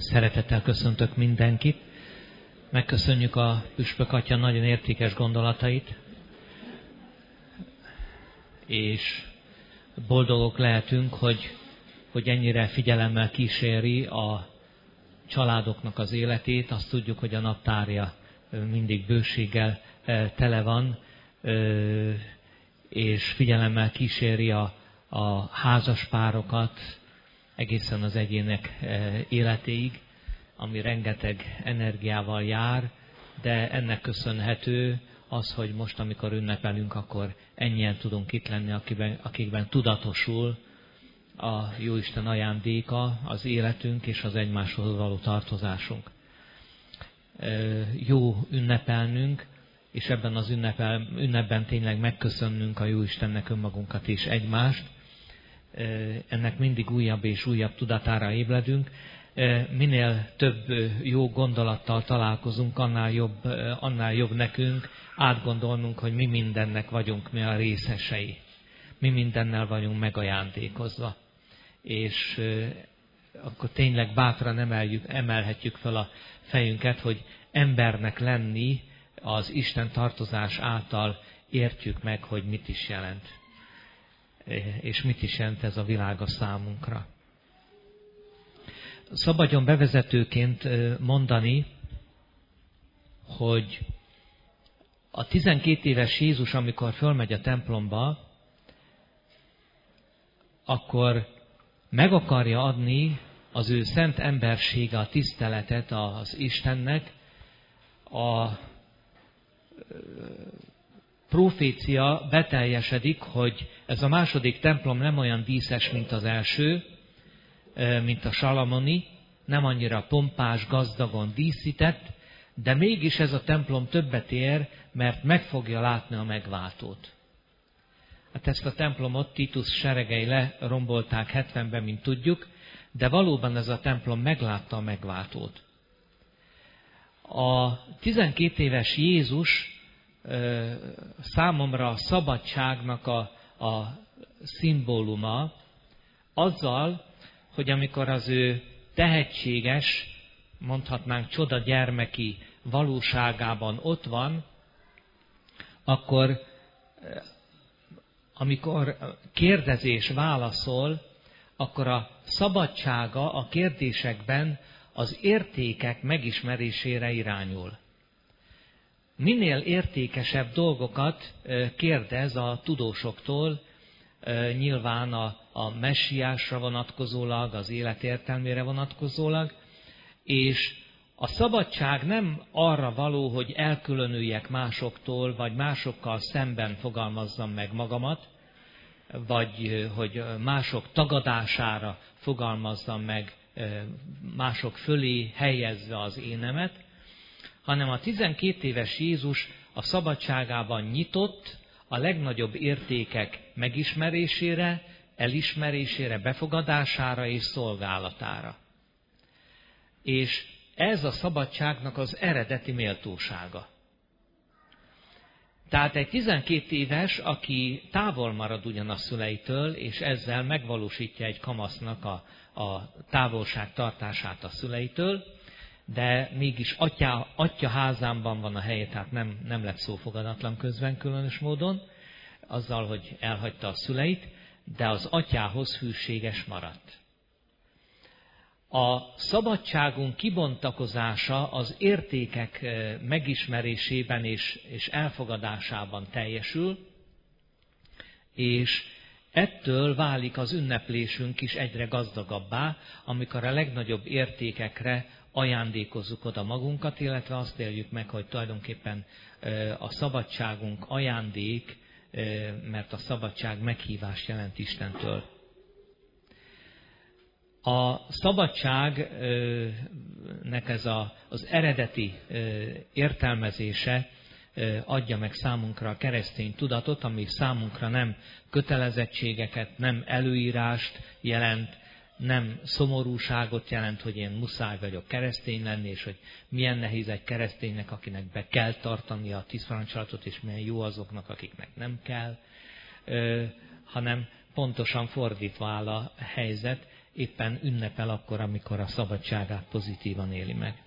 Szeretettel köszöntök mindenkit. Megköszönjük a Püspök Atya nagyon értékes gondolatait, és boldogok lehetünk, hogy ennyire figyelemmel kíséri a családoknak az életét. Azt tudjuk, hogy a naptárja mindig bőséggel tele van, és figyelemmel kíséri a házas párokat egészen az egyének életéig, ami rengeteg energiával jár, de ennek köszönhető az, hogy most, amikor ünnepelünk, akkor ennyien tudunk itt lenni, akikben tudatosul a Jóisten ajándéka, az életünk és az egymáshoz való tartozásunk. Jó ünnepelnünk, és ebben az ünnepben tényleg megköszönnünk a Jóistennek önmagunkat és egymást. Ennek mindig újabb és újabb tudatára ébredünk. Minél több jó gondolattal találkozunk, annál jobb nekünk átgondolnunk, hogy mi mindennek vagyunk mi a részesei. Mi mindennel vagyunk megajándékozva. És akkor tényleg bátran emelhetjük fel a fejünket, hogy embernek lenni az Isten tartozás által értjük meg, hogy mit is jelent. És mit is jelent ez a világ a számunkra. Szabadjon bevezetőként mondani, hogy a 12 éves Jézus, amikor fölmegy a templomba, akkor meg akarja adni az ő szent embersége, a tiszteletet az Istennek. A profécia beteljesedik, hogy ez a második templom nem olyan díszes, mint az első, mint a salamoni, nem annyira pompás, gazdagon díszített, de mégis ez a templom többet ér, mert meg fogja látni a megváltót. Hát ezt a templomot Titus seregei lerombolták 70-ben, mint tudjuk, de valóban ez a templom meglátta a megváltót. A 12 éves Jézus számomra a szabadságnak a szimbóluma azzal, hogy amikor az ő tehetséges, mondhatnánk csoda gyermeki valóságában ott van, akkor amikor kérdezés válaszol, akkor a szabadsága a kérdésekben az értékek megismerésére irányul. Minél értékesebb dolgokat kérdez a tudósoktól, nyilván a messiásra vonatkozólag, az élet értelmére vonatkozólag, és a szabadság nem arra való, hogy elkülönüljek másoktól, vagy másokkal szemben fogalmazzam meg magamat, vagy hogy mások tagadására fogalmazzam meg, mások fölé helyezve az énemet, hanem a 12 éves Jézus a szabadságában nyitott a legnagyobb értékek megismerésére, elismerésére, befogadására és szolgálatára. És ez a szabadságnak az eredeti méltósága. Tehát egy 12 éves, aki távol marad ugyan a szüleitől, és ezzel megvalósítja egy kamasznak a távolságtartását a szüleitől, de mégis atya házában van a helye, tehát nem lett szófogadatlan közben különös módon, azzal, hogy elhagyta a szüleit, de az atyához hűséges maradt. A szabadságunk kibontakozása az értékek megismerésében és elfogadásában teljesül, és ettől válik az ünneplésünk is egyre gazdagabbá, amikor a legnagyobb értékekre ajándékozzuk oda magunkat, illetve azt éljük meg, hogy tulajdonképpen a szabadságunk ajándék, mert a szabadság meghívást jelent Istentől. A szabadságnek ez az eredeti értelmezése adja meg számunkra a keresztény tudatot, ami számunkra nem kötelezettségeket, nem előírást jelent, nem szomorúságot jelent, hogy én muszáj vagyok keresztény lenni, és hogy milyen nehéz egy kereszténynek, akinek be kell tartani a 10 parancsolatot, és milyen jó azoknak, akiknek nem kell, hanem pontosan fordítva áll a helyzet, éppen ünnepel akkor, amikor a szabadságát pozitívan éli meg.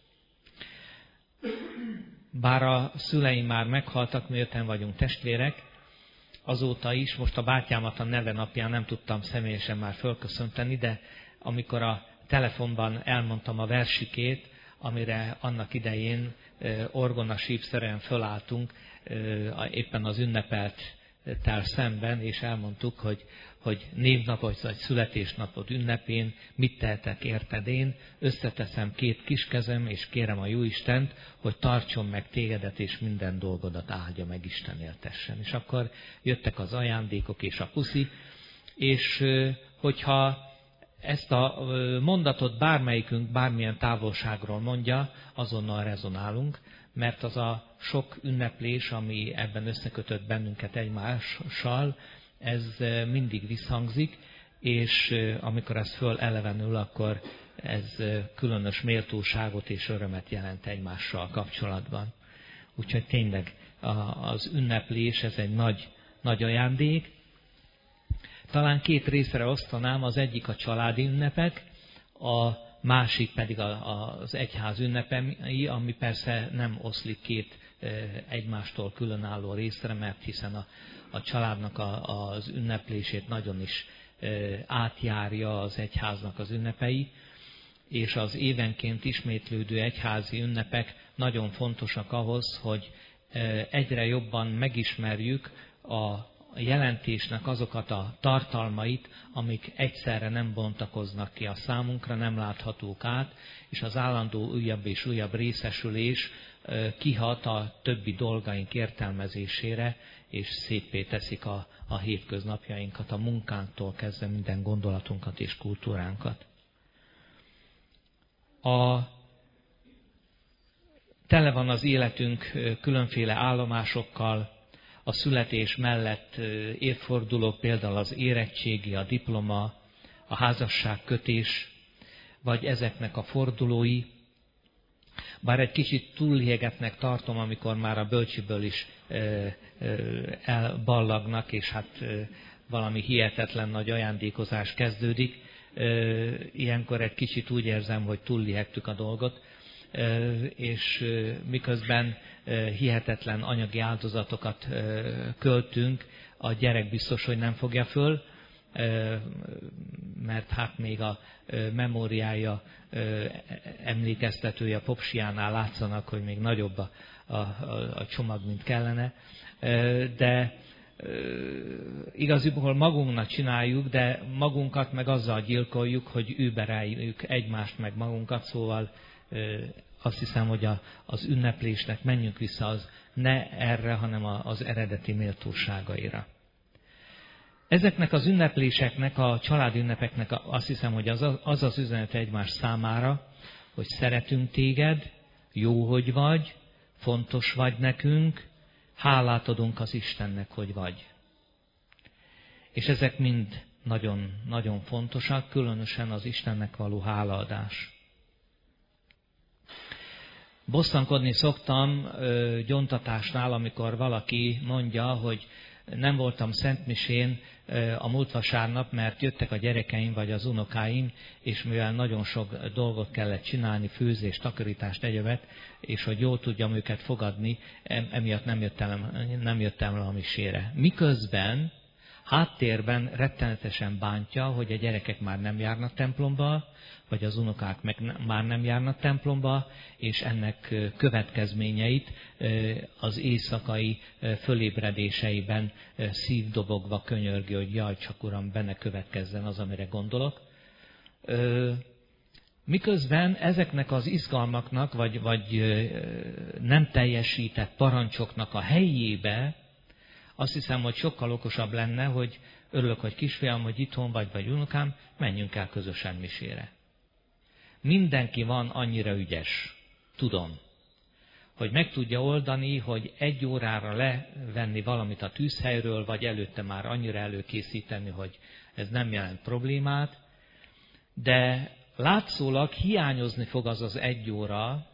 Bár a szüleim már meghaltak, mi 5-en vagyunk testvérek, azóta is, most a bátyámat a neve napján nem tudtam személyesen már fölköszönteni, de amikor a telefonban elmondtam a versikét, amire annak idején orgona sípszerűen fölálltunk, éppen az ünnepelttel szemben, és elmondtuk, hogy névnapod vagy születésnapod ünnepén mit tehetek érted én, összeteszem 2 kiskezem, és kérem a Jóistent, hogy tartson meg tégedet, és minden dolgodat áldja meg, Isten éltessen. És akkor jöttek az ajándékok és a puszi, és hogyha ezt a mondatot bármelyikünk bármilyen távolságról mondja, azonnal rezonálunk, mert az a sok ünneplés, ami ebben összekötött bennünket egymással, ez mindig visszhangzik, és amikor ez fölelevenül, akkor ez különös méltóságot és örömet jelent egymással kapcsolatban. Úgyhogy tényleg az ünneplés, ez egy nagy ajándék. Talán 2 részre osztanám, az egyik a családi ünnepek, a másik pedig az egyház ünnepei, ami persze nem oszlik 2 egymástól különálló részre, mert hiszen a családnak az ünneplését nagyon is átjárja az egyháznak az ünnepei, és az évenként ismétlődő egyházi ünnepek nagyon fontosak ahhoz, hogy egyre jobban megismerjük a jelentésnek azokat a tartalmait, amik egyszerre nem bontakoznak ki a számunkra, nem láthatók át, és az állandó újabb és újabb részesülés kihat a többi dolgaink értelmezésére, és széppé teszik a hétköznapjainkat, a munkánktól kezdve minden gondolatunkat és kultúránkat. Tele van az életünk különféle állomásokkal, a születés mellett évfordulók, például az érettségi, a diploma, a házasságkötés, vagy ezeknek a fordulói. Bár egy kicsit túllégetnek tartom, amikor már a bölcsiből is elballagnak, és hát valami hihetetlen nagy ajándékozás kezdődik. Ilyenkor egy kicsit úgy érzem, hogy túllihegtük a dolgot, és miközben hihetetlen anyagi áldozatokat költünk, a gyerek biztos, hogy nem fogja föl, mert hát még a memóriája, emlékeztetője a popsiánál látszanak, hogy még nagyobb a csomag, mint kellene. De igaziból magunknak csináljuk, de magunkat meg azzal gyilkoljuk, hogy übereljük egymást meg magunkat, szóval azt hiszem, hogy az ünneplésnek menjünk vissza ne erre, hanem az eredeti méltóságaira. Ezeknek az ünnepléseknek, a családi ünnepeknek azt hiszem, hogy az üzenet egymás számára, hogy szeretünk téged, jó, hogy vagy, fontos vagy nekünk, hálát adunk az Istennek, hogy vagy. És ezek mind nagyon, nagyon fontosak, különösen az Istennek való hálaadás. Bosszankodni szoktam gyóntatásnál, amikor valaki mondja, hogy nem voltam szentmisén a múlt vasárnap, mert jöttek a gyerekeim vagy az unokáim, és mivel nagyon sok dolgot kellett csinálni, főzést, takarítást, egyebet, és hogy jól tudjam őket fogadni, emiatt nem jöttem le a misére. Miközben háttérben rettenetesen bántja, hogy a gyerekek már nem járnak templomba, vagy az unokák már nem járnak templomba, és ennek következményeit az éjszakai fölébredéseiben szívdobogva könyörgi, hogy jaj, csak Uram, benne következzen az, amire gondolok. Miközben ezeknek az izgalmaknak, vagy nem teljesített parancsoknak a helyébe, azt hiszem, hogy sokkal okosabb lenne, hogy örülök, hogy kisfiam, hogy itthon vagy unokám, menjünk el közösen misére. Mindenki van annyira ügyes, tudom, hogy meg tudja oldani, hogy 1 órára levenni valamit a tűzhelyről, vagy előtte már annyira előkészíteni, hogy ez nem jelent problémát, de látszólag hiányozni fog az 1 óra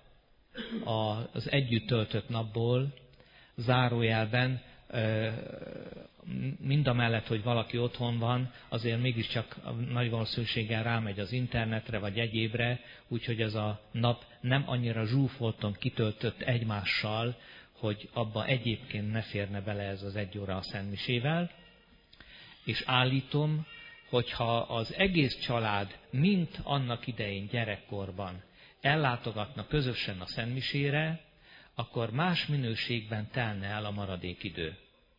az együtt töltött napból, zárójelben mindamellett, hogy valaki otthon van, azért mégiscsak nagy valószínűséggel rámegy az internetre, vagy egyébre, úgyhogy ez a nap nem annyira zsúfoltan kitöltött egymással, hogy abba egyébként ne férne bele ez az 1 óra a szentmisével. És állítom, hogyha az egész család, mint annak idején gyerekkorban ellátogatna közösen a szentmisére, akkor más minőségben telne el a maradék idő.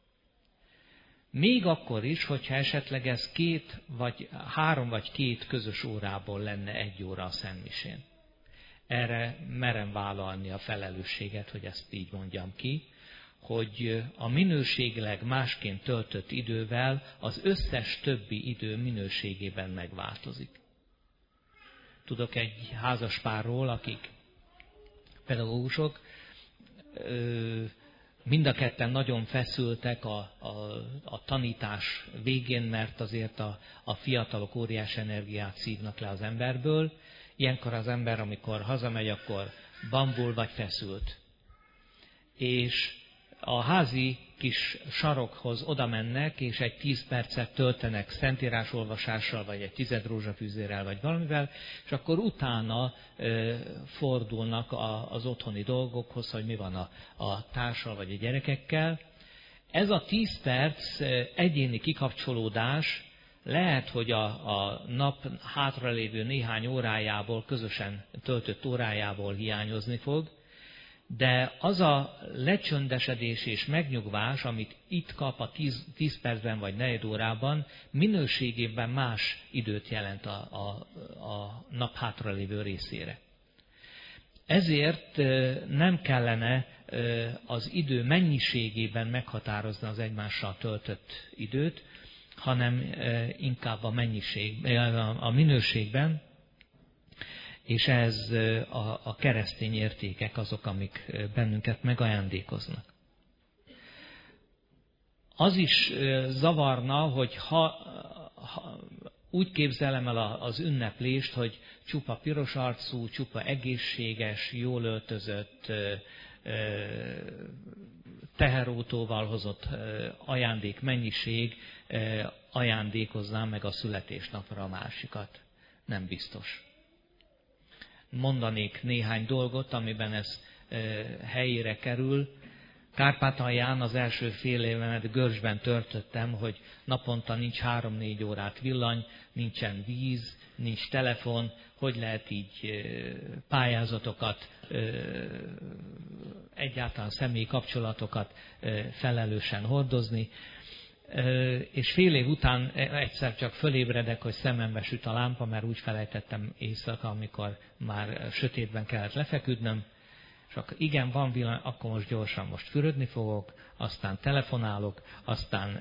Még akkor is, hogyha esetleg ez 3 vagy 2 közös órából lenne 1 óra a szentmisén. Erre merem vállalni a felelősséget, hogy ezt így mondjam ki, hogy a minőségileg másként töltött idővel az összes többi idő minőségében megváltozik. Tudok egy házaspárról, akik pedagógusok, mind a ketten nagyon feszültek a tanítás végén, mert azért a fiatalok óriás energiát szívnak le az emberből. Ilyenkor az ember, amikor hazamegy, akkor bambul vagy feszült. És a házi kis sarokhoz oda mennek, és egy 10 percet töltenek szentírásolvasással, vagy egy 10 rózsafűzérrel, vagy valamivel, és akkor utána fordulnak az otthoni dolgokhoz, hogy mi van a társal, vagy a gyerekekkel. Ez a 10 perc egyéni kikapcsolódás lehet, hogy a nap hátralévő néhány órájából, közösen töltött órájából hiányozni fog, de az a lecsöndesedés és megnyugvás, amit itt kap a 10 percben vagy 4 órában, minőségében más időt jelent a nap hátralévő részére. Ezért nem kellene az idő mennyiségében meghatározni az egymással töltött időt, hanem inkább a minőségben, és ez a keresztény értékek azok, amik bennünket megajándékoznak. Az is zavarna, hogy ha úgy képzelem el az ünneplést, hogy csupa piros arcú, csupa egészséges, jól öltözött, teherautóval hozott ajándékmennyiség ajándékozná meg a születésnapra a másikat. Nem biztos. Mondanék néhány dolgot, amiben ez helyére kerül. Kárpátalján az első fél évemet Görcsben töltöttem, hogy naponta nincs 3-4 órát villany, nincsen víz, nincs telefon, hogy lehet így pályázatokat, egyáltalán személyi kapcsolatokat felelősen hordozni. És fél év után egyszer csak fölébredek, hogy szemembe süt a lámpa, mert úgy felejtettem éjszaka, amikor már sötétben kellett lefeküdnöm, és akkor igen, van villany, akkor most fürödni fogok, aztán telefonálok, aztán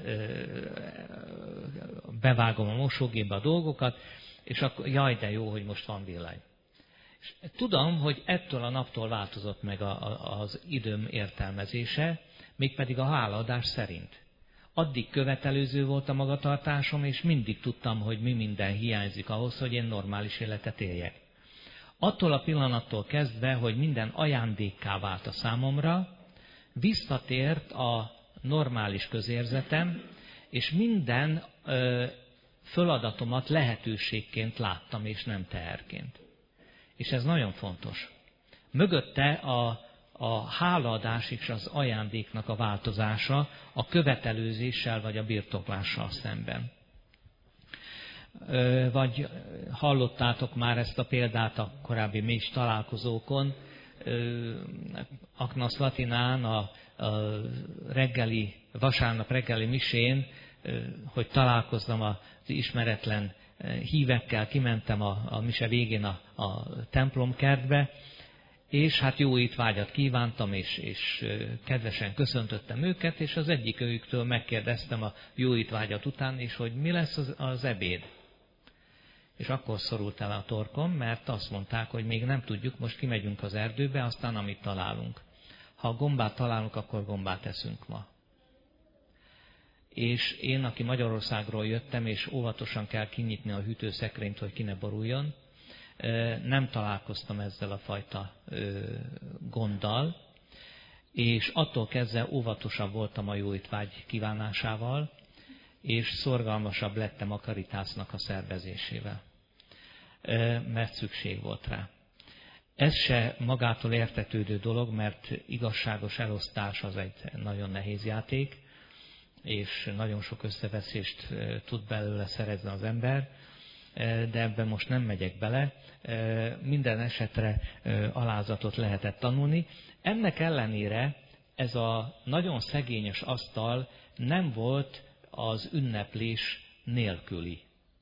bevágom a mosógépbe a dolgokat, és akkor jaj, de jó, hogy most van villany. És tudom, hogy ettől a naptól változott meg az időm értelmezése, mégpedig a hálaadás szerint. Addig követelőző volt a magatartásom, és mindig tudtam, hogy mi minden hiányzik ahhoz, hogy én normális életet éljek. Attól a pillanattól kezdve, hogy minden ajándékká vált a számomra, visszatért a normális közérzetem, és minden föladatomat lehetőségként láttam, és nem teherként. És ez nagyon fontos. Mögötte a hálaadás és az ajándéknak a változása a követelőzéssel vagy a birtoklással szemben. Vagy hallottátok már ezt a példát a korábbi Més találkozókon, Agnas Latinán a vasárnap reggeli misén, hogy találkoznom az ismeretlen hívekkel, kimentem a mise végén a templomkertbe, és hát jó étvágyat kívántam, és kedvesen köszöntöttem őket, és az egyik őktől megkérdeztem a jó étvágyat után, és hogy mi lesz az ebéd. És akkor szorult el a torkom, mert azt mondták, hogy még nem tudjuk, most kimegyünk az erdőbe, aztán amit találunk. Ha gombát találunk, akkor gombát eszünk ma. És én, aki Magyarországról jöttem, és óvatosan kell kinyitni a hűtőszekrényt, hogy ki ne boruljon, nem találkoztam ezzel a fajta gonddal, és attól kezdve óvatosabb voltam a jó étvágy kívánásával, és szorgalmasabb lettem a Caritasnak a szervezésével, mert szükség volt rá. Ez se magától értetődő dolog, mert igazságos elosztás az egy nagyon nehéz játék, és nagyon sok összeveszést tud belőle szerezni az ember, de ebben most nem megyek bele. Minden esetre alázatot lehetett tanulni. Ennek ellenére ez a nagyon szegényes asztal nem volt az ünneplés nélküli.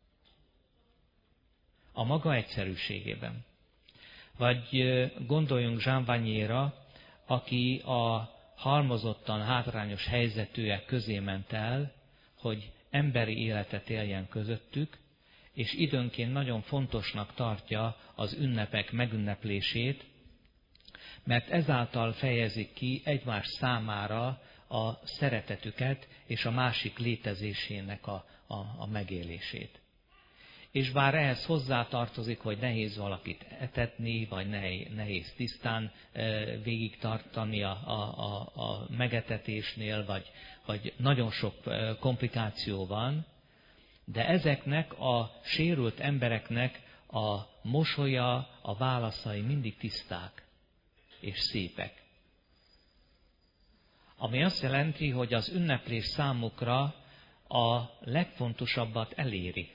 A maga egyszerűségében. Vagy gondoljunk Jean Vanier-ra, aki a halmozottan hátrányos helyzetűek közé ment el, hogy emberi életet éljen közöttük, és időnként nagyon fontosnak tartja az ünnepek megünneplését, mert ezáltal fejezik ki egymás számára a szeretetüket és a másik létezésének a megélését. És bár ehhez hozzátartozik, hogy nehéz valakit etetni, vagy nehéz tisztán végig tartani a megetetésnél, vagy nagyon sok komplikáció van, de ezeknek a sérült embereknek a mosolya, a válaszai mindig tiszták és szépek. Ami azt jelenti, hogy az ünneplés számukra a legfontosabbat eléri.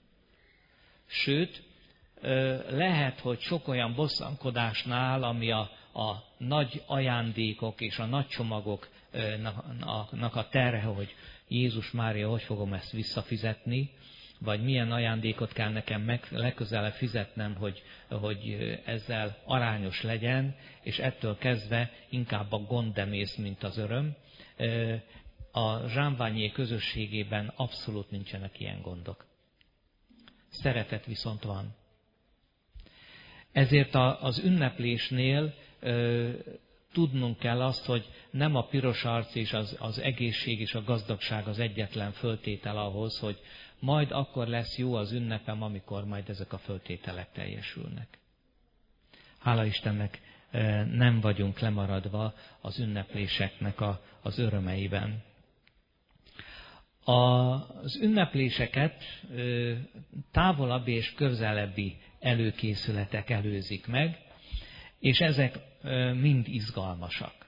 Sőt, lehet, hogy sok olyan bosszankodásnál, ami a nagy ajándékok és a nagy csomagoknak a terhe, hogy Jézus Mária, hogy fogom ezt visszafizetni, vagy milyen ajándékot kell nekem legközelebb fizetnem, hogy ezzel arányos legyen, és ettől kezdve inkább a gond emész, mint az öröm. A Jean Vanier közösségében abszolút nincsenek ilyen gondok. Szeretet viszont van. Ezért az ünneplésnél tudnunk kell azt, hogy nem a piros arc és az egészség és a gazdagság az egyetlen föltétel ahhoz, hogy majd akkor lesz jó az ünnepem, amikor majd ezek a föltételek teljesülnek. Hála Istennek, nem vagyunk lemaradva az ünnepléseknek az örömeiben. Az ünnepléseket távolabbi és közelebbi előkészületek előzik meg, és ezek mind izgalmasak.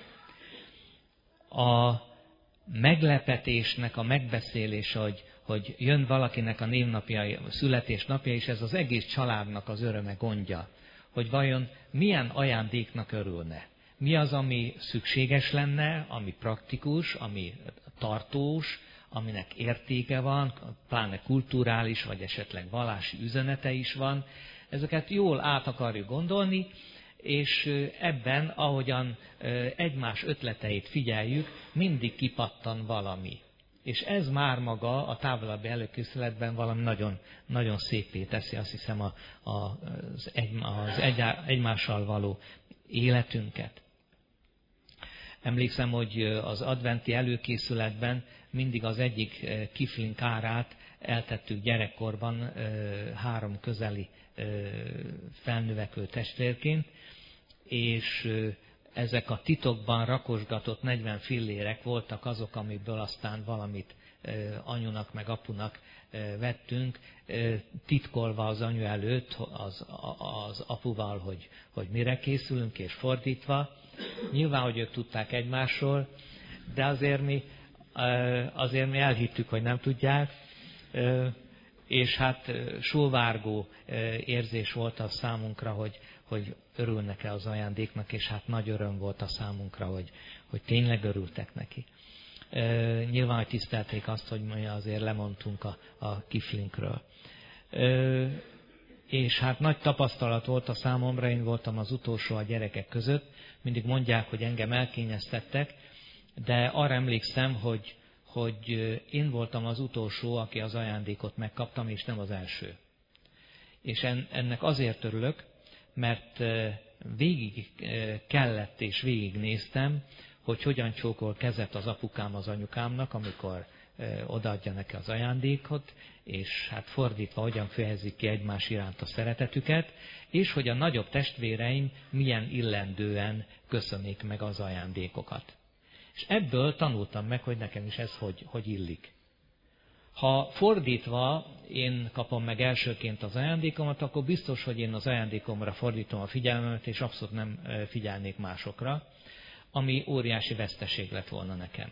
A meglepetésnek a megbeszélése, hogy jön valakinek a névnapja, a születésnapja, és ez az egész családnak az öröme, gondja, hogy vajon milyen ajándéknak örülne. Mi az, ami szükséges lenne, ami praktikus, ami tartós, aminek értéke van, pláne kulturális, vagy esetleg vallási üzenete is van. Ezeket jól át akarjuk gondolni, és ebben, ahogyan egymás ötleteit figyeljük, mindig kipattan valami. És ez már maga a távolabbi előkészületben valami nagyon, nagyon szépé teszi, azt hiszem, az egymással való életünket. Emlékszem, hogy az adventi előkészületben mindig az egyik kiflink árát eltettük gyerekkorban 3 közeli felnövekvő testvérként, és ezek a titokban rakosgatott 40 fillérek voltak azok, amiből aztán valamit anyunak meg apunak vettünk, titkolva az anyu előtt az apuval, hogy mire készülünk, és fordítva. Nyilván, hogy ők tudták egymásról, de azért mi elhittük, hogy nem tudják, és hát sóvárgó érzés volt az számunkra, hogy örülnek-e az ajándéknak, és hát nagy öröm volt a számunkra, hogy tényleg örültek neki. Nyilván, hogy tisztelték azt, hogy mi azért lemondtunk a kiflinkről. És hát nagy tapasztalat volt a számomra, én voltam az utolsó a gyerekek között, mindig mondják, hogy engem elkényeztettek, de arra emlékszem, hogy én voltam az utolsó, aki az ajándékot megkaptam, és nem az első. És ennek azért örülök, mert végig kellett és végignéztem, hogy hogyan csókol kezet az apukám az anyukámnak, amikor odaadja neki az ajándékot, és hát fordítva hogyan fejezik ki egymás iránt a szeretetüket, és hogy a nagyobb testvéreim milyen illendően köszönik meg az ajándékokat. És ebből tanultam meg, hogy nekem is ez hogy illik. Ha fordítva én kapom meg elsőként az ajándékomat, akkor biztos, hogy én az ajándékomra fordítom a figyelmemet, és abszolút nem figyelnék másokra, ami óriási veszteség lett volna nekem.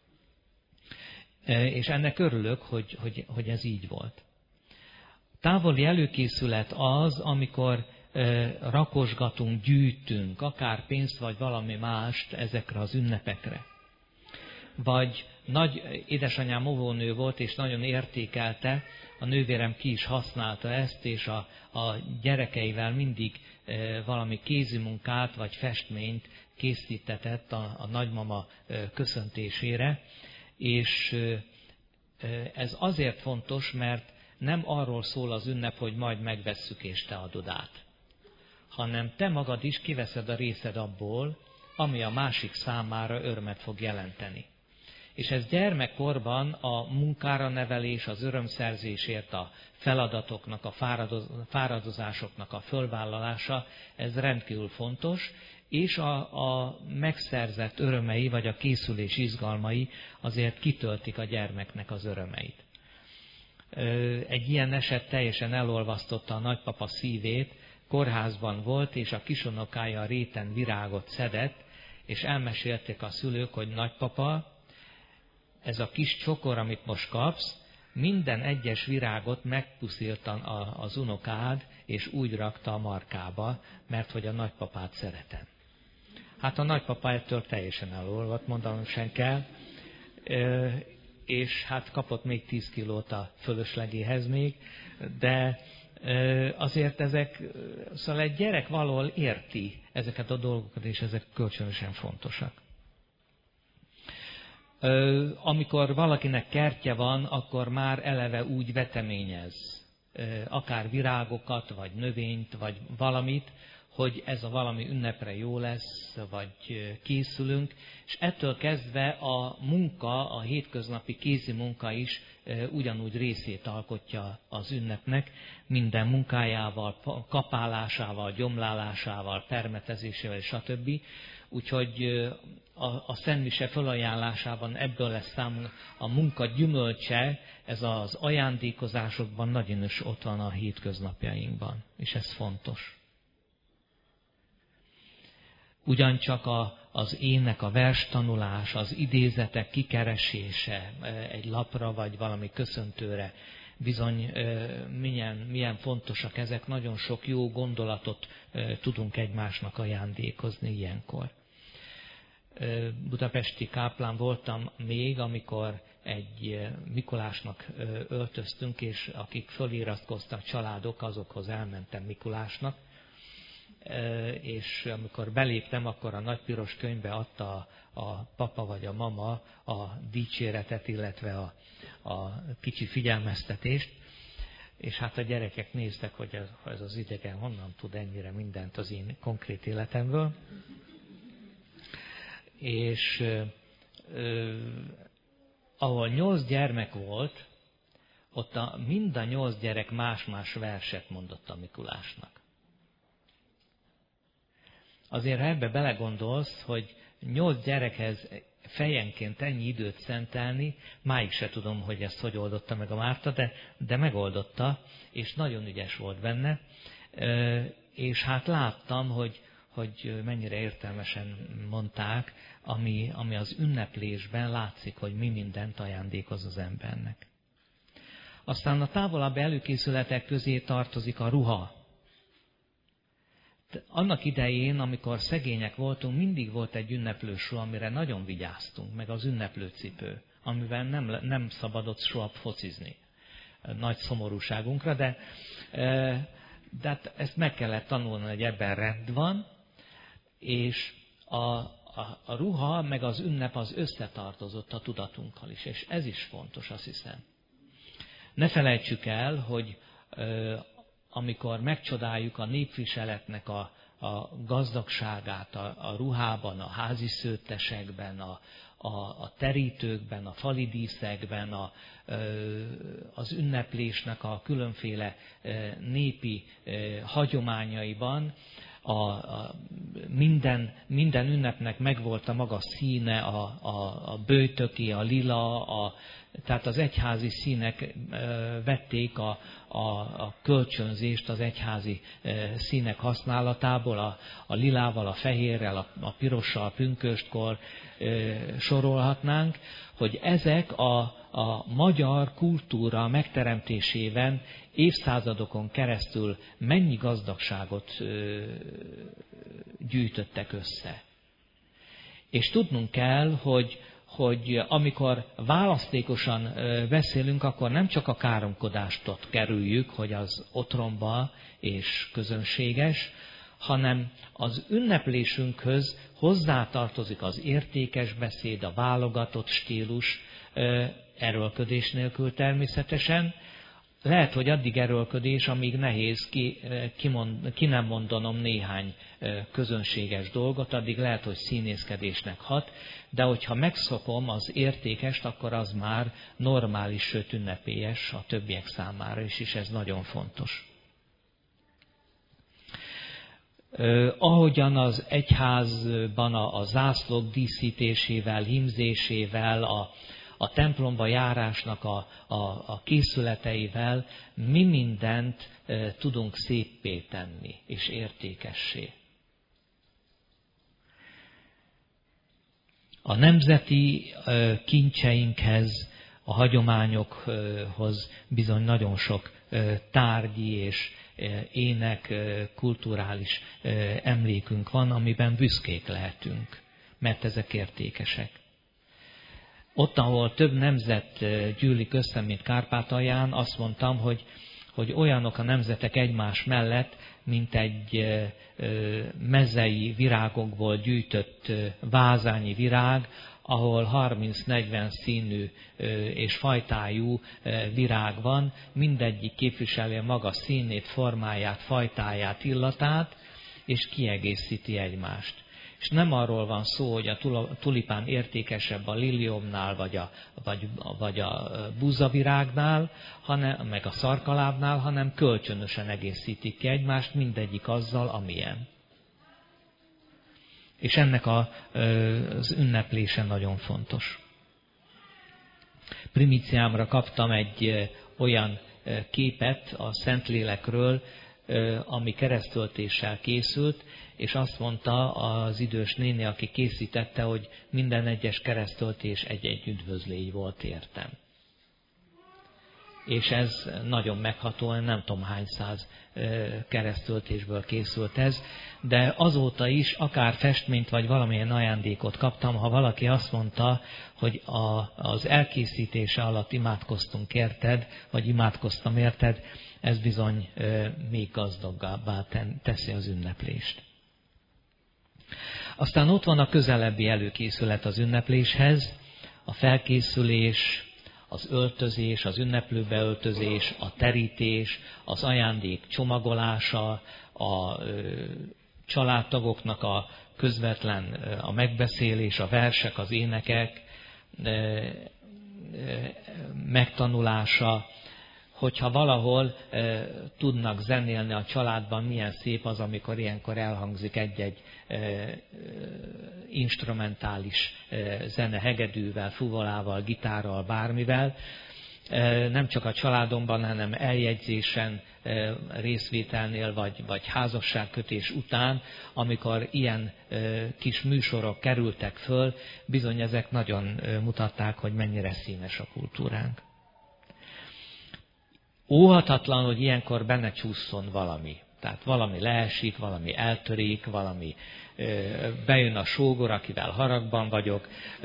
És ennek örülök, hogy ez így volt. Távoli előkészület az, amikor rakosgatunk, gyűjtünk, akár pénzt vagy valami mást ezekre az ünnepekre. Vagy nagy édesanyám óvónő volt, és nagyon értékelte, a nővérem ki is használta ezt, és a gyerekeivel mindig valami kézimunkát vagy festményt készítetett a nagymama köszöntésére, és ez azért fontos, mert nem arról szól az ünnep, hogy majd megvesszük és te adod át, hanem te magad is kiveszed a részed abból, ami a másik számára örömet fog jelenteni. És ez gyermekkorban a munkára nevelés, az örömszerzésért, a feladatoknak, a fáradozásoknak a fölvállalása, ez rendkívül fontos, és a megszerzett örömei, vagy a készülés izgalmai azért kitöltik a gyermeknek az örömeit. Egy ilyen eset teljesen elolvasztotta a nagypapa szívét, kórházban volt, és a kisunokája a réten virágot szedett, és elmesélték a szülők, hogy nagypapa, ez a kis csokor, amit most kapsz, minden egyes virágot megpuszilta az unokád, és úgy rakta a markába, mert hogy a nagypapát szeretem. Hát a nagypapa ettől teljesen elolvadt, mondanom sem kell, és hát kapott még 10 kilót a fölöslegéhez még, de azért ezek, szóval egy gyerek valahol érti ezeket a dolgokat, és ezek kölcsönösen fontosak. Amikor valakinek kertje van, akkor már eleve úgy veteményez, akár virágokat, vagy növényt, vagy valamit, hogy ez a valami ünnepre jó lesz, vagy készülünk, és ettől kezdve a munka, a hétköznapi kézi munka is ugyanúgy részét alkotja az ünnepnek, minden munkájával, kapálásával, gyomlálásával, permetezésével, stb. Úgyhogy a szentmise felajánlásában ebből lesz számunkra a munka gyümölcse, ez az ajándékozásokban nagyon is ott van a hétköznapjainkban, és ez fontos. Ugyancsak az ének, a verstanulás, az idézetek kikeresése egy lapra vagy valami köszöntőre, bizony milyen fontosak ezek, nagyon sok jó gondolatot tudunk egymásnak ajándékozni ilyenkor. Budapesti káplán voltam még, amikor egy Mikulásnak öltöztünk, és akik föliratkoztak családok, azokhoz elmentem Mikulásnak, és amikor beléptem, akkor a nagypiros könyvbe adta a papa vagy a mama a dicséretet, illetve a kicsi figyelmeztetést, és hát a gyerekek néztek, hogy ez az idegen honnan tud ennyire mindent az én konkrét életemből. És ahol 8 gyermek volt, ott mind a 8 gyerek más-más verset mondott a Mikulásnak. Azért, ha ebbe belegondolsz, hogy 8 gyerekhez fejenként ennyi időt szentelni, máig se tudom, hogy ezt hogy oldotta meg a Márta, de megoldotta, és nagyon ügyes volt benne, és hát láttam, hogy mennyire értelmesen mondták, ami az ünneplésben látszik, hogy mi mindent ajándékoz az embernek. Aztán a távolabb előkészületek közé tartozik a ruha. Annak idején, amikor szegények voltunk, mindig volt egy ünneplős ruha, amire nagyon vigyáztunk, meg az ünneplőcipő, amivel nem szabadott soha focizni. Nagy szomorúságunkra, de hát ezt meg kellett tanulni, hogy ebben rend van, és a ruha, meg az ünnep az összetartozott a tudatunkkal is, és ez is fontos, azt hiszem. Ne felejtsük el, hogy amikor megcsodáljuk a népviseletnek a gazdagságát a ruhában, a házi szőttesekben, a terítőkben, a fali díszekben, az ünneplésnek a különféle népi hagyományaiban, minden ünnepnek megvolt a maga színe, a böjtöki, a lila, tehát az egyházi színek vették a kölcsönzést az egyházi színek használatából, a lilával, a fehérrel, a pirossal, a pünköstkor sorolhatnánk, hogy ezek a magyar kultúra megteremtésében évszázadokon keresztül mennyi gazdagságot gyűjtöttek össze. És tudnunk kell, hogy amikor választékosan beszélünk, akkor nem csak a káromkodást kerüljük, hogy az otromba és közönséges, hanem az ünneplésünkhöz hozzátartozik az értékes beszéd, a válogatott stílus, erőlködés nélkül természetesen. Lehet, hogy addig erőlködés, amíg nehéz ki nem mondanom néhány közönséges dolgot, addig lehet, hogy színészkedésnek hat, de hogyha megszokom az értékest, akkor az már normális, sőt ünnepélyes a többiek számára is, és ez nagyon fontos. Ahogyan az egyházban a zászlók díszítésével, hímzésével, a templomba járásnak a készületeivel mi mindent tudunk széppé tenni és értékessé. A nemzeti kincseinkhez, a hagyományokhoz bizony nagyon sok tárgyi és ének, kulturális emlékünk van, amiben büszkék lehetünk, mert ezek értékesek. Ott, ahol több nemzet gyűlik össze, mint Kárpátalján, azt mondtam, hogy olyanok a nemzetek egymás mellett, mint egy mezei virágokból gyűjtött vázányi virág, ahol 30-40 színű és fajtájú virág van, mindegyik képviseli a maga színét, formáját, fajtáját, illatát, és kiegészíti egymást. És nem arról van szó, hogy a tulipán értékesebb a liliomnál, vagy a búzavirágnál, meg a szarkalábnál, hanem kölcsönösen egészítik ki egymást, mindegyik azzal, amilyen. És ennek az ünneplése nagyon fontos. Primíciámra kaptam egy olyan képet a Szentlélekről, ami keresztöltéssel készült, és azt mondta az idős néni, aki készítette, hogy minden egyes keresztöltés egy-egy üdvözlégy volt értem. És ez nagyon megható, nem tudom hány száz keresztöltésből készült ez, de azóta is akár festményt vagy valamilyen ajándékot kaptam, ha valaki azt mondta, hogy az elkészítése alatt imádkoztunk érted, vagy imádkoztam érted, ez bizony még gazdagabbá teszi az ünneplést. Aztán ott van a közelebbi előkészület az ünnepléshez, a felkészülés, az öltözés, az ünneplőbeöltözés, a terítés, az ajándék csomagolása, a családtagoknak a közvetlen a megbeszélés, a versek, az énekek megtanulása. Hogyha valahol tudnak zenélni a családban, milyen szép az, amikor ilyenkor elhangzik egy-egy instrumentális zene hegedűvel, fuvolával, gitárral, bármivel. Nem csak a családomban, hanem eljegyzésen, részvételnél, vagy házasságkötés után, amikor ilyen kis műsorok kerültek föl, bizony ezek nagyon mutatták, hogy mennyire színes a kultúránk. Óhatatlan, hogy ilyenkor benne csúszson valami. Tehát valami leesik, valami eltörik, valami bejön a sógor, akivel haragban vagyok,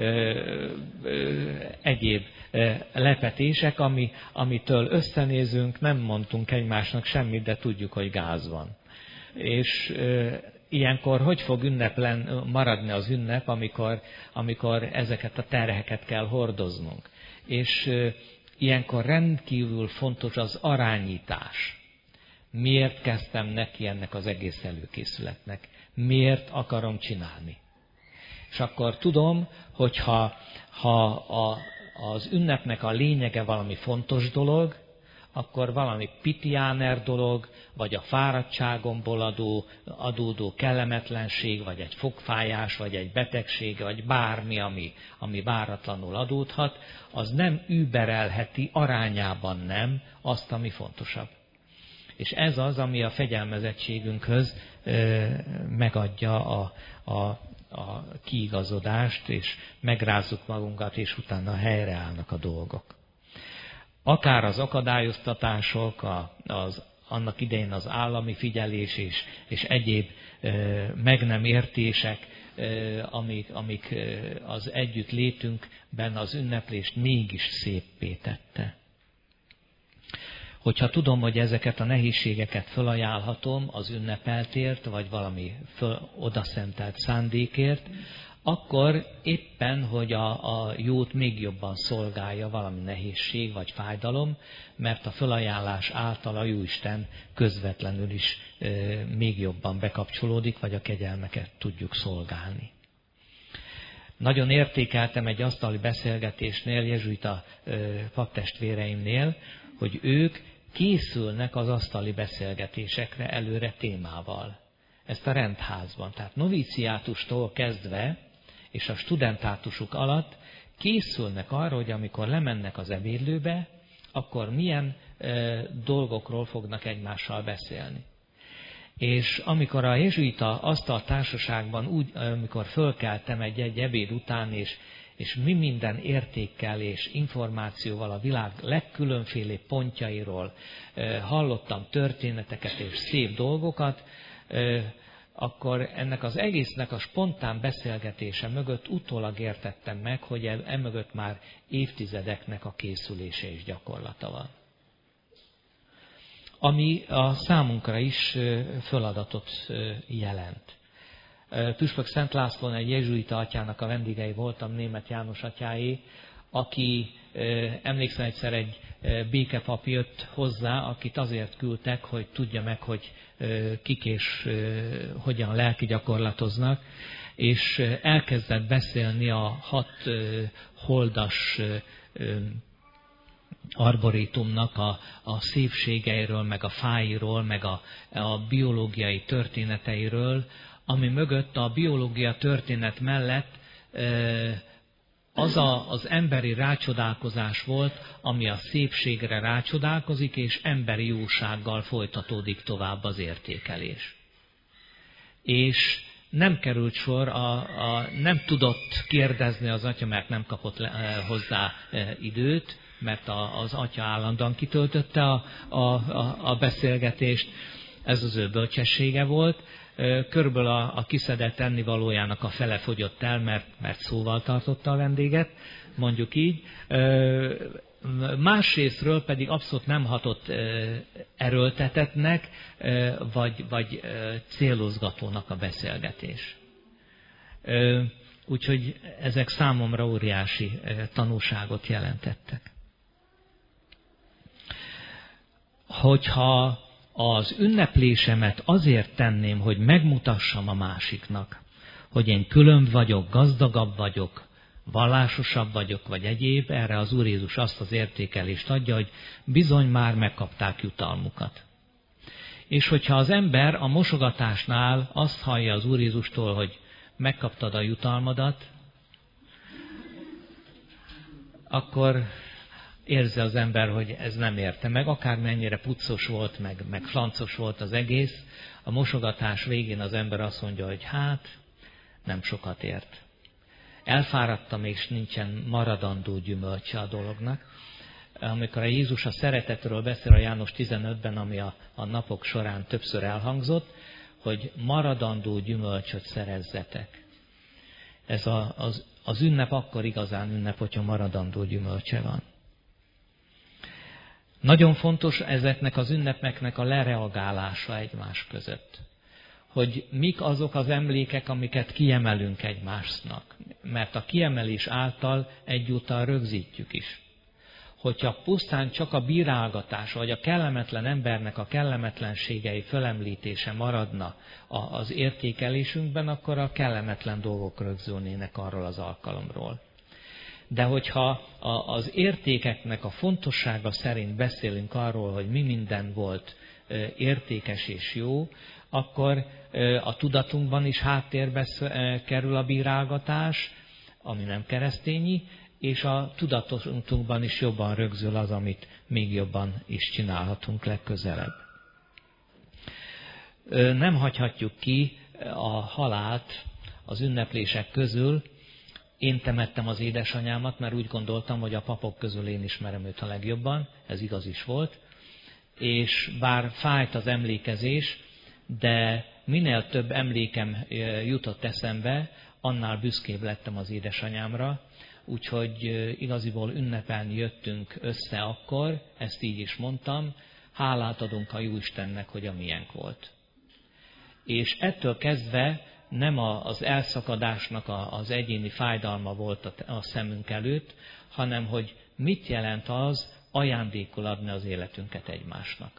egyéb lepetések, amitől összenézünk, nem mondtunk egymásnak semmit, de tudjuk, hogy gáz van. És ilyenkor hogy fog maradni az ünnep, amikor ezeket a terheket kell hordoznunk. És ilyenkor rendkívül fontos az arányítás. Miért kezdtem neki ennek az egész előkészületnek? Miért akarom csinálni? És akkor tudom, hogyha az ünnepnek a lényege valami fontos dolog, akkor valami pitiáner dolog, vagy a fáradtságomból adódó kellemetlenség, vagy egy fogfájás, vagy egy betegség, vagy bármi, ami váratlanul adódhat, az nem überelheti, arányában nem azt, ami fontosabb. És ez az, ami a fegyelmezettségünkhöz megadja a kiigazodást, és megrázzuk magunkat, és utána helyreállnak a dolgok. Akár az akadályoztatások, annak idején az állami figyelés és egyéb meg nem értések, amik az együtt létünkben az ünneplést mégis széppé tette. Hogyha tudom, hogy ezeket a nehézségeket fölajánlhatom az ünnepeltért, vagy valami odaszentelt szándékért, akkor éppen, hogy a jót még jobban szolgálja valami nehézség vagy fájdalom, mert a fölajánlás által a Jóisten közvetlenül is még jobban bekapcsolódik, vagy a kegyelmeket tudjuk szolgálni. Nagyon értékeltem egy asztali beszélgetésnél, jezsuita paptestvéreimnél, hogy ők készülnek az asztali beszélgetésekre előre témával. Ezt a rendházban. Tehát novíciátustól kezdve, és a studentátusuk alatt készülnek arra, hogy amikor lemennek az ebédlőbe, akkor milyen dolgokról fognak egymással beszélni. És amikor a jezsuita asztaltársaságban amikor fölkeltem egy ebéd után, és mi minden értékkel és információval a világ legkülönfélébb pontjairól hallottam történeteket és szép dolgokat, akkor ennek az egésznek a spontán beszélgetése mögött utólag értettem meg, hogy emögött már évtizedeknek a készülése és gyakorlata van. Ami a számunkra is feladatot jelent. Püspök Szent Lászlón egy jezsuita atyának a vendégei voltam, Németh János atyáé, aki emlékszem egyszer egy békepap jött hozzá, akit azért küldtek, hogy tudja meg, hogy kik és hogyan lelki gyakorlatoznak, és elkezdett beszélni a 6 holdas arborétumnak a szépségeiről, meg a fáiról, meg a biológiai történeteiről, ami mögött a biológia történet mellett az emberi rácsodálkozás volt, ami a szépségre rácsodálkozik, és emberi jósággal folytatódik tovább az értékelés. És nem került sor, nem tudott kérdezni az atya, mert nem kapott hozzá időt, mert az atya állandóan kitöltötte a beszélgetést. Ez az ő bölcsessége volt. Körülbelül a kiszedett ennivalójának a fele fogyott el, mert szóval tartotta a vendéget, mondjuk így. Másrésztről pedig abszolút nem hatott erőltetetnek, vagy célozgatónak a beszélgetés. Úgyhogy ezek számomra óriási tanúságot jelentettek. Hogyha az ünneplésemet azért tenném, hogy megmutassam a másiknak, hogy én különb vagyok, gazdagabb vagyok, vallásosabb vagyok, vagy egyéb, erre az Úr Jézus azt az értékelést adja, hogy bizony már megkapták jutalmukat. És hogyha az ember a mosogatásnál azt hallja az Úr Jézustól, hogy megkaptad a jutalmadat, akkor érzi az ember, hogy ez nem érte meg, akármennyire puccos volt, meg flancos volt az egész, a mosogatás végén az ember azt mondja, hogy hát, nem sokat ért. Elfáradtam, és nincsen maradandó gyümölcse a dolognak. Amikor a Jézus a szeretetről beszél a János 15-ben, ami a napok során többször elhangzott, hogy maradandó gyümölcsöt szerezzetek. Ez az ünnep akkor igazán ünnep, hogyha maradandó gyümölcse van. Nagyon fontos ezeknek az ünnepeknek a lereagálása egymás között. Hogy mik azok az emlékek, amiket kiemelünk egymásnak. Mert a kiemelés által egyúttal rögzítjük is. hogyha pusztán csak a bírálgatás, vagy a kellemetlen embernek a kellemetlenségei fölemlítése maradna az értékelésünkben, akkor a kellemetlen dolgok rögzülnének arról az alkalomról. De hogyha az értékeknek a fontossága szerint beszélünk arról, hogy mi minden volt értékes és jó, akkor a tudatunkban is háttérbe kerül a bírálgatás, ami nem keresztényi, és a tudatunkban is jobban rögzül az, amit még jobban is csinálhatunk legközelebb. Nem hagyhatjuk ki a halált az ünneplések közül. Én temettem az édesanyámat, mert úgy gondoltam, hogy a papok közül én ismerem őt a legjobban, ez igaz is volt, és bár fájt az emlékezés, de minél több emlékem jutott eszembe, annál büszkébb lettem az édesanyámra, úgyhogy igaziból ünnepelni jöttünk össze akkor, ezt így is mondtam, hálát adunk a Jóistennek, hogy a miénk volt. És ettől kezdve nem az elszakadásnak az egyéni fájdalma volt a szemünk előtt, hanem hogy mit jelent az ajándékul adni az életünket egymásnak.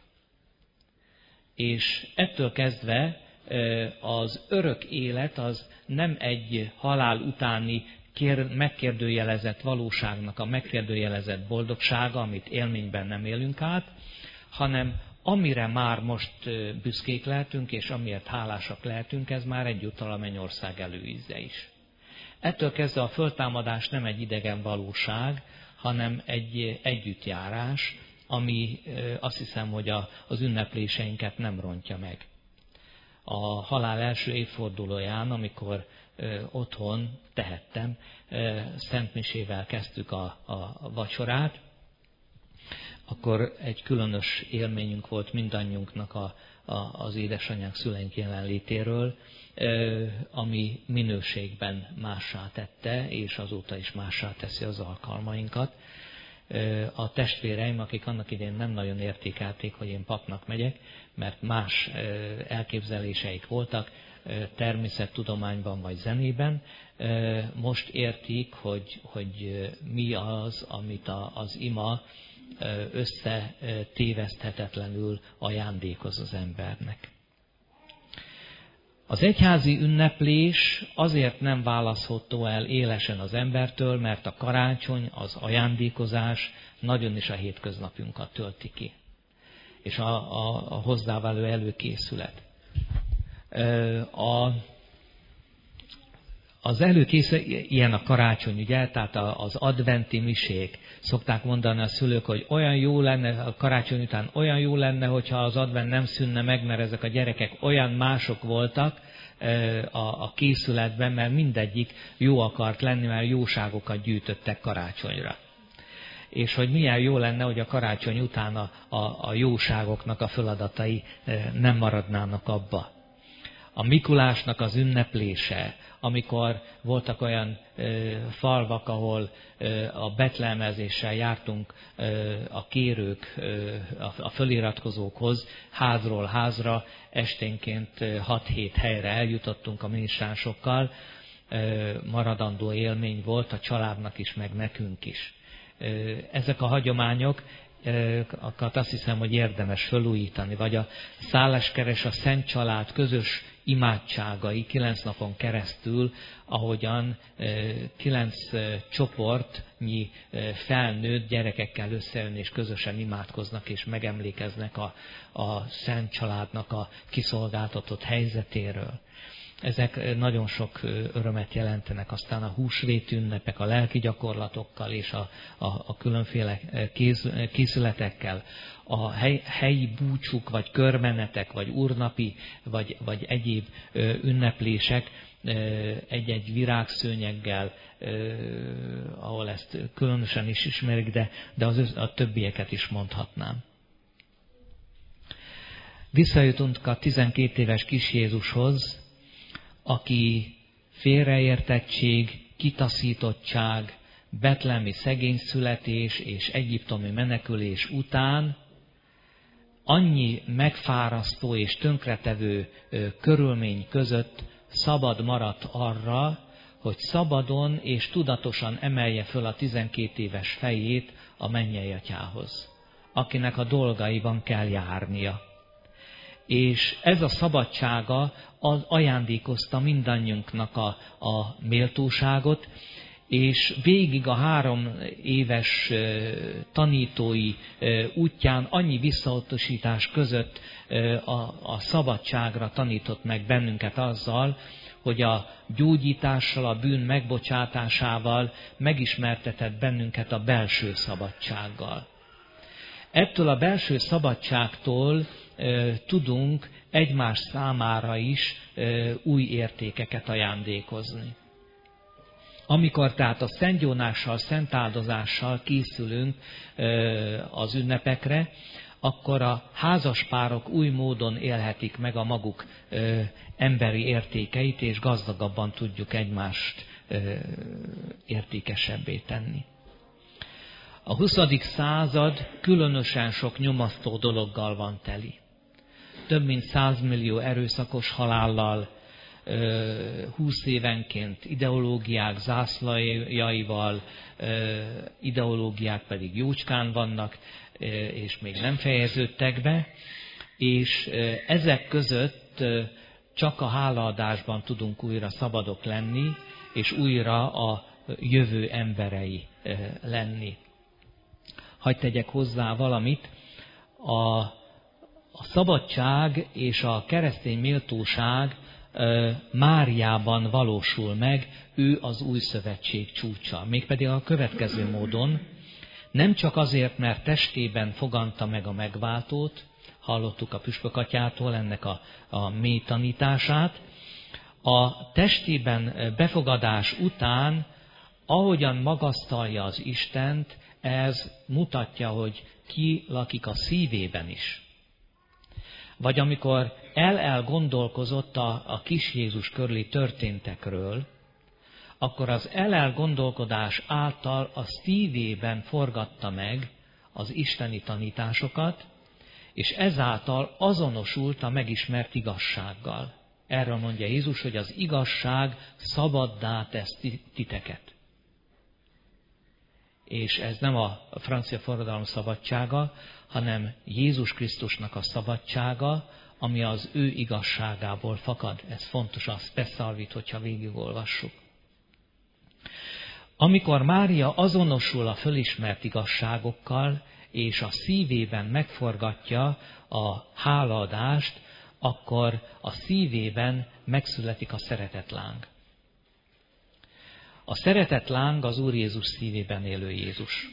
És ettől kezdve az örök élet az nem egy halál utáni megkérdőjelezett valóságnak a megkérdőjelezett boldogsága, amit élményben nem élünk át, hanem amire már most büszkék lehetünk, és amiért hálásak lehetünk, ez már egyúttal a mennyország előíze is. Ettől kezdve a föltámadás nem egy idegen valóság, hanem egy együttjárás, ami azt hiszem, hogy az ünnepléseinket nem rontja meg. A halál első évfordulóján, amikor otthon tehettem, szentmisével kezdtük a vacsorát, akkor egy különös élményünk volt mindannyiunknak az édesanyánk, szüleink jelenlétéről, ami minőségben mássá tette, és azóta is mássá teszi az alkalmainkat. A testvéreim, akik annak idején nem nagyon értékelték, hogy én papnak megyek, mert más elképzeléseik voltak, természettudományban vagy zenében, most értik, hogy mi az, amit az ima összetéveszthetetlenül ajándékoz az embernek. Az egyházi ünneplés azért nem választható el élesen az embertől, mert a karácsony, az ajándékozás nagyon is a hétköznapjunkat tölti ki. És a hozzávaló előkészület. Az ilyen a karácsony, ugye, tehát az adventi misék. Szokták mondani a szülők, hogy olyan jó lenne, a karácsony után olyan jó lenne, hogyha az advent nem szűnne meg, mert ezek a gyerekek olyan mások voltak a készületben, mert mindegyik jó akart lenni, mert jóságokat gyűjtöttek karácsonyra. És hogy milyen jó lenne, hogy a karácsony után a jóságoknak a feladatai nem maradnának abba. A Mikulásnak az ünneplése, amikor voltak olyan falvak, ahol a betleemezéssel jártunk a kérők, a föliratkozókhoz, házról házra, esténként 6-7 helyre eljutottunk a minisztránsokkal, maradandó élmény volt a családnak is, meg nekünk is. Ezek a hagyományok, azt hiszem, hogy érdemes felújítani, vagy a Száleskeres, a Szent Család közös imádságai 9 napon keresztül, ahogyan 9 csoportnyi felnőtt gyerekekkel összejönni és közösen imádkoznak és megemlékeznek a Szent Családnak a kiszolgáltatott helyzetéről. Ezek nagyon sok örömet jelentenek, aztán a húsvét ünnepek, a lelki gyakorlatokkal és a különféle készületekkel, a helyi búcsúk, vagy körmenetek, vagy úrnapi, vagy egyéb ünneplések egy-egy virágszőnyeggel, ahol ezt különösen is ismerik, de a többieket is mondhatnám. Visszajutunk a 12 éves kis Jézushoz, aki félreértettség, kitaszítottság, betlehemi szegényszületés és egyiptomi menekülés után annyi megfárasztó és tönkretevő körülmény között szabad maradt arra, hogy szabadon és tudatosan emelje föl a 12 éves fejét a mennyei Atyához, akinek a dolgaiban kell járnia. És ez a szabadsága ajándékozta mindannyiunknak a méltóságot, és végig a 3 éves tanítói útján annyi visszautasítás között a szabadságra tanított meg bennünket azzal, hogy a gyógyítással, a bűn megbocsátásával megismertetett bennünket a belső szabadsággal. Ettől a belső szabadságtól tudunk egymás számára is új értékeket ajándékozni. Amikor tehát a szentgyónással, szentáldozással készülünk az ünnepekre, akkor a házaspárok új módon élhetik meg a maguk emberi értékeit, és gazdagabban tudjuk egymást értékesebbé tenni. A 20. század különösen sok nyomasztó dologgal van teli. Több mint 100 millió erőszakos halállal, 20 évenként ideológiák zászlajaival, ideológiák pedig jócskán vannak, és még nem fejeződtek be, és ezek között csak a hálaadásban tudunk újra szabadok lenni, és újra a jövő emberei lenni. Hadd tegyek hozzá valamit, a szabadság és a keresztény méltóság Máriában valósul meg, ő az új szövetség csúcsa. Mégpedig a következő módon, nem csak azért, mert testében fogantta meg a megváltót, hallottuk a püspök atyától ennek a mély tanítását, a testében befogadás után, ahogyan magasztalja az Istent, ez mutatja, hogy ki lakik a szívében is. Vagy amikor el-gondolkozott a kis Jézus körüli történtekről, akkor az el-gondolkodás által a szívében forgatta meg az isteni tanításokat, és ezáltal azonosult a megismert igazsággal. Erről mondja Jézus, hogy az igazság szabaddá tesz titeket. És ez nem a francia forradalom szabadsága, hanem Jézus Krisztusnak a szabadsága, ami az ő igazságából fakad. Ez fontos, a Speszalvit, hogyha végigolvassuk. Amikor Mária azonosul a fölismert igazságokkal, és a szívében megforgatja a hálaadást, akkor a szívében megszületik a szeretetláng. A szeretetláng az Úr Jézus szívében élő Jézus.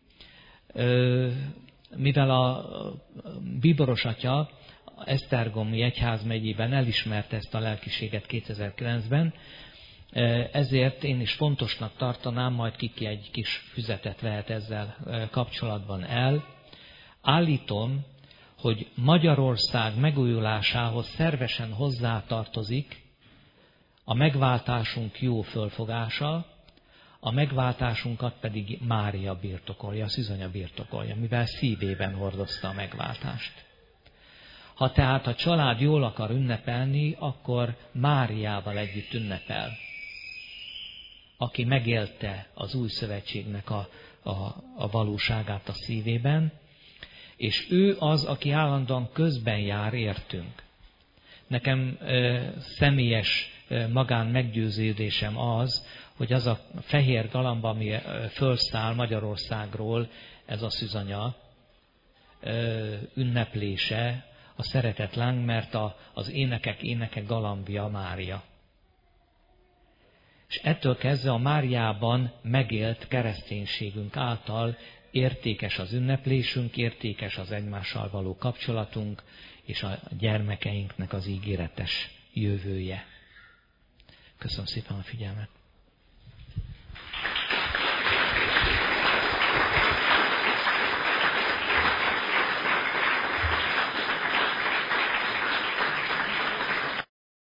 Mivel a bíboros atya Esztergomi egyházmegyében elismerte ezt a lelkiséget 2009-ben, ezért én is fontosnak tartanám, majd Kiki egy kis füzetet vehet ezzel kapcsolatban el. Állítom, hogy Magyarország megújulásához szervesen hozzátartozik a megváltásunk jó fölfogása, a megváltásunkat pedig Mária birtokolja, a szűzanya birtokolja, mivel szívében hordozta a megváltást. Ha tehát a család jól akar ünnepelni, akkor Máriával együtt ünnepel, aki megélte az új szövetségnek a valóságát a szívében, és ő az, aki állandóan közben jár értünk. Nekem személyes magán meggyőződésem az, hogy az a fehér galamba, ami fölszáll Magyarországról, ez a szűzanya ünneplése, a szeretetláng, mert az énekek galambja Mária. És ettől kezdve a Máriában megélt kereszténységünk által értékes az ünneplésünk, értékes az egymással való kapcsolatunk, és a gyermekeinknek az ígéretes jövője. Köszönöm szépen a figyelmet!